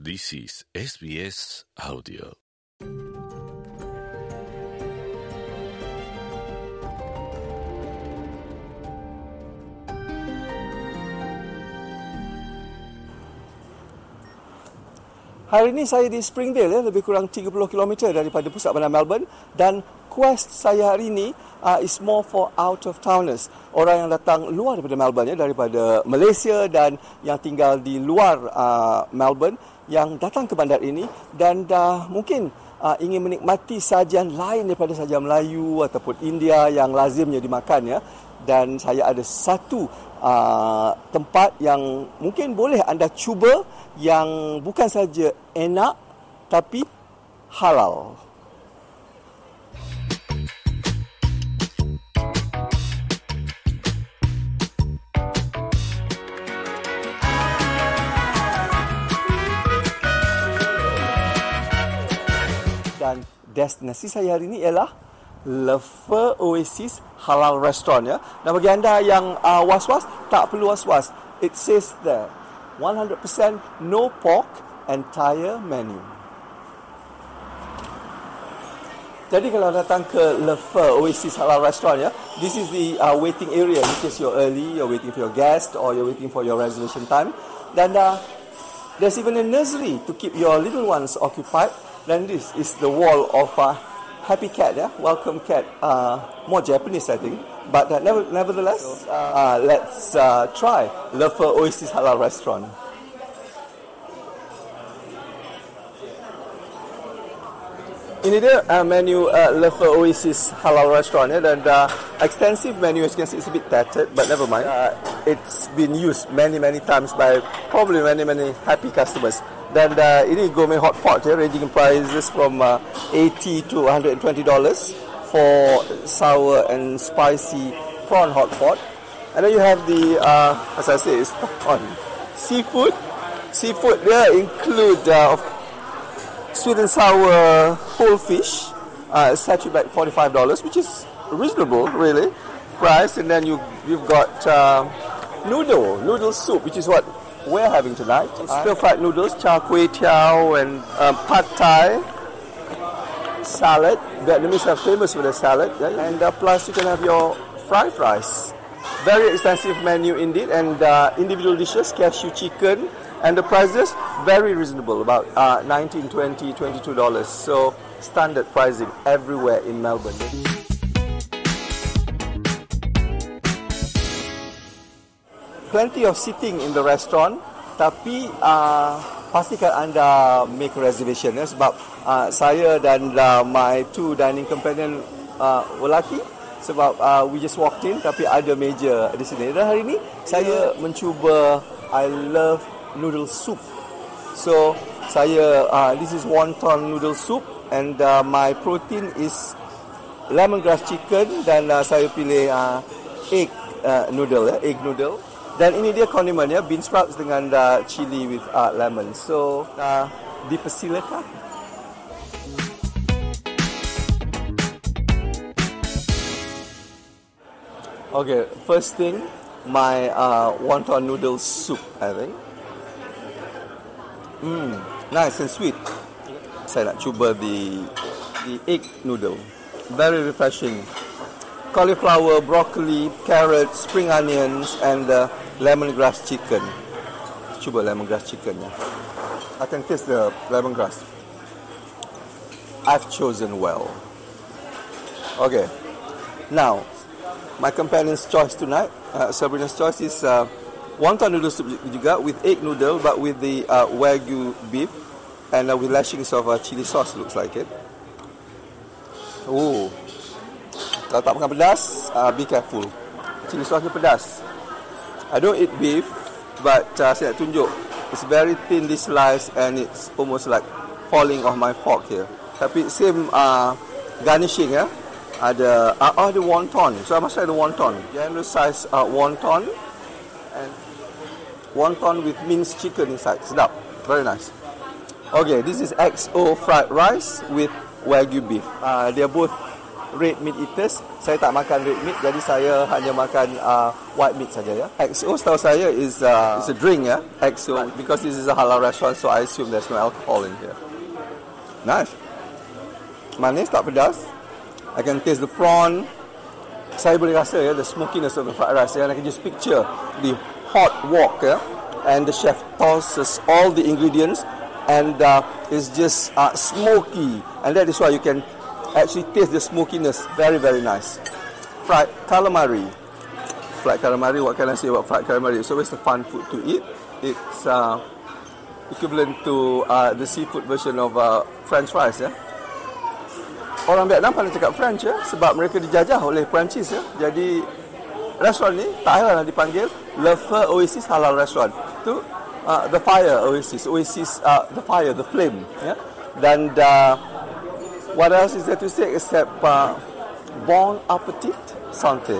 This is SBS Audio. Hari ini saya di Springvale, lebih kurang 30 km daripada pusat bandar Melbourne, dan quest saya hari ini is more for out of towners, orang yang datang luar daripada Melbourne, daripada Malaysia dan yang tinggal di luar Melbourne, yang datang ke bandar ini dan mungkin ingin menikmati sajian lain daripada sajian Melayu ataupun India yang lazimnya dimakan, ya. Dan saya ada satu tempat yang mungkin boleh anda cuba, yang bukan saja enak tapi halal. Dan destinasi saya hari ini ialah Le Feu Oasis Halal Restaurant, ya. Dan bagi anda yang was-was, tak perlu was-was. It says there 100% no pork, entire menu. Jadi kalau datang ke Le Feu Oasis Halal Restaurant, ya, this is the waiting area in case you're early, you're waiting for your guest or you're waiting for your reservation time. Dan there's even a nursery to keep your little ones occupied. Dan this is the wall of Happy Cat, yeah, welcome cat, more Japanese I think, but nevertheless, let's try Le Feu Oasis Halal Restaurant. Ini dia menu Le Feu Oasis Halal Restaurant, ya, dan extensive menu. As you can see, it's a bit tattered, but never mind. It's been used many times by probably many happy customers. Dan ini gourmet hot pot, ya, ranging in prices from $80 to $120 for sour and spicy prawn hot pot. And then you have the, as I say, it's on seafood. Seafood there include sweet and sour whole fish, set you back $45, which is reasonable, really, price. And then you've got noodle soup, which is what we're having tonight. Stir-fried noodles, char kway teow, and pad thai, salad. Vietnamese are famous for their salad, yeah? And plus you can have your fried rice. Very extensive menu indeed, and individual dishes, cashew chicken, and the prices very reasonable, about $19, $20, $22. So standard pricing everywhere in Melbourne. Plenty of seating in the restaurant, tapi pastikan anda make a reservation, ya, sebab saya dan my two dining companion lelaki, sebab we just walked in, tapi ada meja di sini. Dan hari ini saya mencuba I love noodle soup. So saya this is wonton noodle soup, and my protein is lemongrass chicken, dan saya pilih egg noodle, ya, egg noodle. Dan ini dia kondimen, ya, bean sprouts dengan chili with lemon. So dipersilakan. Okay, first thing, my wonton noodle soup, I think. Nice and sweet. Saya nak cuba the egg noodle. Very refreshing. Cauliflower, broccoli, carrots, spring onions, and lemongrass chicken. Cuba lemongrass chicken, ya. I can taste the lemongrass. I've chosen well. Okay. Now, my companion's choice tonight, Sabrina's choice, is wonton noodle soup juga with egg noodle, but with the Wagyu beef and with lashings of chili sauce, looks like it. Oh. Kalau tak makan pedas, be careful. Chili sauce ni pedas. I don't eat beef, but saya nak tunjuk. It's very thinly sliced and it's almost like falling off my fork here. Tapi same garnishing, ya. Ada wonton. So I must try the wonton. Generous size wonton, and wonton with minced chicken inside. Sedap. Very nice. Okay, this is XO fried rice with Wagyu beef. They are both red meat eaters. Saya tak makan red meat, jadi saya hanya makan white meat saja ya. XO setahu saya is a drink ya. XO because this is a halal restaurant, so I assume there's no alcohol in here. Nice. Manis, tak pedas. I can taste the prawn. Saya boleh rasa ya the smokiness of the fried rice. And I can just picture the hot wok ya. And the chef tosses all the ingredients and it's just smoky. And that is why you can actually taste the smokiness. Very, very nice. Fried calamari. Fried calamari, what can I say about fried calamari? It's always a fun food to eat. It's equivalent to the seafood version of French fries ya. Orang Vietnam pandai cakap French ya, sebab mereka dijajah oleh Perancis ya. Jadi restoran ni tak heran dipanggil Le Feu Oasis Halal Restaurant. Itu the fire oasis, the fire, the flame ya. Dan what else is there to say except bon appetit, santé.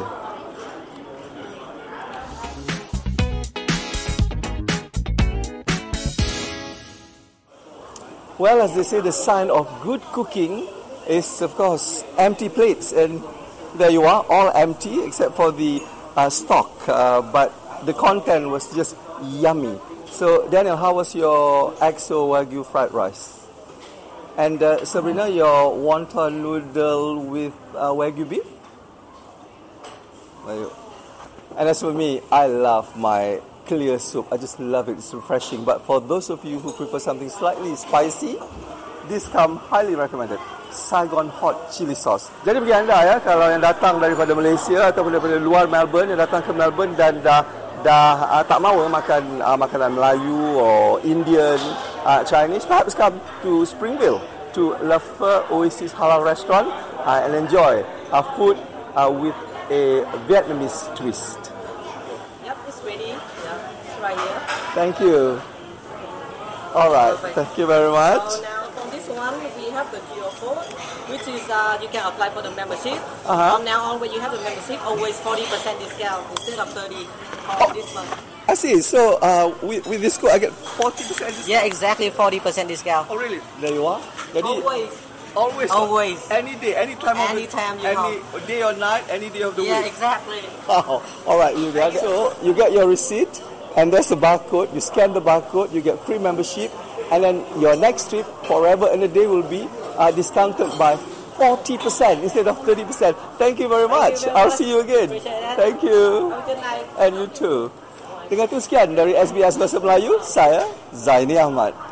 Well, as they say, the sign of good cooking is, of course, empty plates. And there you are, all empty except for the stock. But the content was just yummy. So, Daniel, how was your XO Wagyu fried rice? And Sabrina, your wonton noodle with Wagyu beef? And as for me, I love my clear soup. I just love it. It's refreshing. But for those of you who prefer something slightly spicy, this come highly recommended. Saigon Hot Chili Sauce. Jadi bagi anda ya, kalau yang datang daripada Malaysia ataupun daripada luar Melbourne, yang datang ke Melbourne dan dah tak mahu makan makanan Melayu or Indian, Chinese, perhaps come to Springville to Le Feu Oasis Halal Restaurant and enjoy food with a Vietnamese twist. Yep, it's ready. Yeah, it's right here. Thank you. All right, thank you very much. So now from this one, we have the QR code, which is you can apply for the membership. Uh-huh. From now on, when you have the membership, always 40% discount instead of 30 this month. I see. So with this code, I get 40% discount? Yeah, exactly 40% discount. Oh, really? There you are. Jadi, Always. Always. Any day, any time of the any day or night, any day of the week. Yeah, exactly. Oh, all right. You get so you get your receipt, and there's a barcode. You scan the barcode, you get free membership, and then your next trip, forever and a day, will be discounted by 40% instead of 30%. Thank you very much. I'll see you again. Thank you. Have a good night. And you too. Dengan itu sekian dari SBS Bahasa Melayu, saya Zaini Ahmad.